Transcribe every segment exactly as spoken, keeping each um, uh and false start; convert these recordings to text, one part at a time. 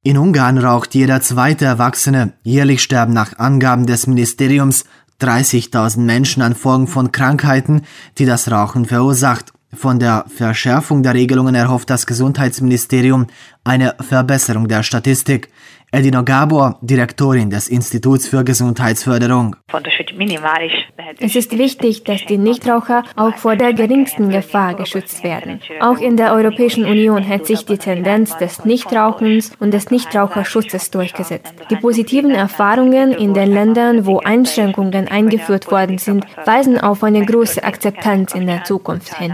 In Ungarn raucht jeder zweite Erwachsene. Jährlich sterben nach Angaben des Ministeriums dreißigtausend Menschen an Folgen von Krankheiten, die das Rauchen verursacht. Von der Verschärfung der Regelungen erhofft das Gesundheitsministerium eine Verbesserung der Statistik. Edina Gábor, Direktorin des Instituts für Gesundheitsförderung. Es ist wichtig, dass die Nichtraucher auch vor der geringsten Gefahr geschützt werden. Auch in der Europäischen Union hat sich die Tendenz des Nichtrauchens und des Nichtraucherschutzes durchgesetzt. Die positiven Erfahrungen in den Ländern, wo Einschränkungen eingeführt worden sind, weisen auf eine große Akzeptanz in der Zukunft hin.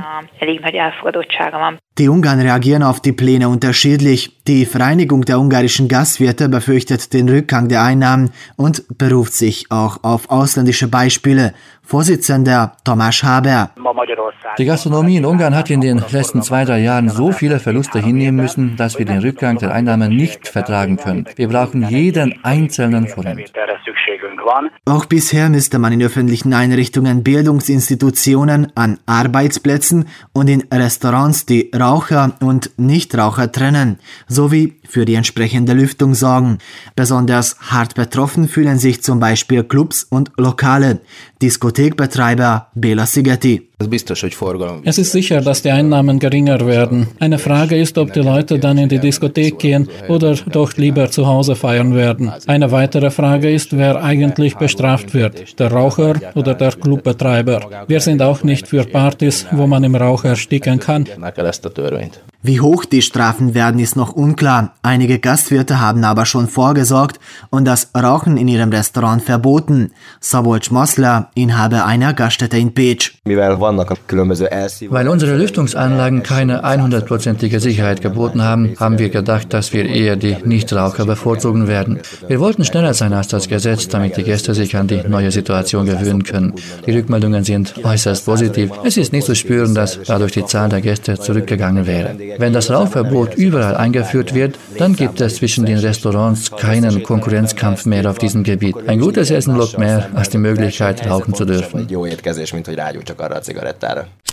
Die Ungarn reagieren auf die Pläne unterschiedlich. Die Vereinigung der ungarischen Gastwirte befürchtet den Rückgang der Einnahmen und beruft sich auch auf ausländische Beispiele. Vorsitzender Tamás Haber. Die Gastronomie in Ungarn hat in den letzten zwei, drei Jahren so viele Verluste hinnehmen müssen, dass wir den Rückgang der Einnahmen nicht vertragen können. Wir brauchen jeden einzelnen Forint. Auch bisher müsste man in öffentlichen Einrichtungen, Bildungsinstitutionen, an Arbeitsplätzen und in Restaurants die Raucher und Nichtraucher trennen, sowie für die entsprechende Lüftung sorgen. Besonders hart betroffen fühlen sich zum Beispiel Clubs und Lokale. Diskothekbetreiber Béla Szigeti. Es ist sicher, dass die Einnahmen geringer werden. Eine Frage ist, ob die Leute dann in die Diskothek gehen oder doch lieber zu Hause feiern werden. Eine weitere Frage ist, wer eigentlich bestraft wird, der Raucher oder der Clubbetreiber. Wir sind auch nicht für Partys, wo man im Rauch ersticken kann. Wie hoch die Strafen werden, ist noch unklar. Einige Gastwirte haben aber schon vorgesorgt und das Rauchen in ihrem Restaurant verboten. Szabolcs Maszler, Inhaber einer Gaststätte in Pécs. Weil unsere Lüftungsanlagen keine hundertprozentige Sicherheit geboten haben, haben wir gedacht, dass wir eher die Nichtraucher bevorzugen werden. Wir wollten schneller sein als das Gesetz, damit die Gäste sich an die neue Situation gewöhnen können. Die Rückmeldungen sind äußerst positiv. Es ist nicht zu spüren, dass dadurch die Zahl der Gäste zurückgegangen wäre. Wenn das Rauchverbot überall eingeführt wird, dann gibt es zwischen den Restaurants keinen Konkurrenzkampf mehr auf diesem Gebiet. Ein gutes Essen lockt mehr als die Möglichkeit, rauchen zu dürfen.